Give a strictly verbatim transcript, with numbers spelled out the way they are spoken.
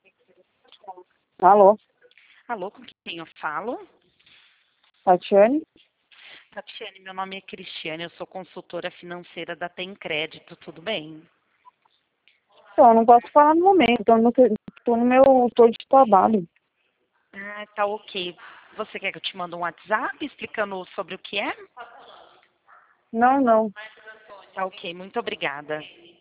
Alô, Alô, com quem eu falo? Tatiane? Tatiane, meu nome é Cristiane, eu sou consultora financeira da Tem Crédito, tudo bem? Então, eu não posso falar no momento, estou no, tô no meu tô de trabalho. Ah, tá ok. Você quer que eu te mande um WhatsApp explicando sobre o que é? Não, não. Tá ok, muito obrigada.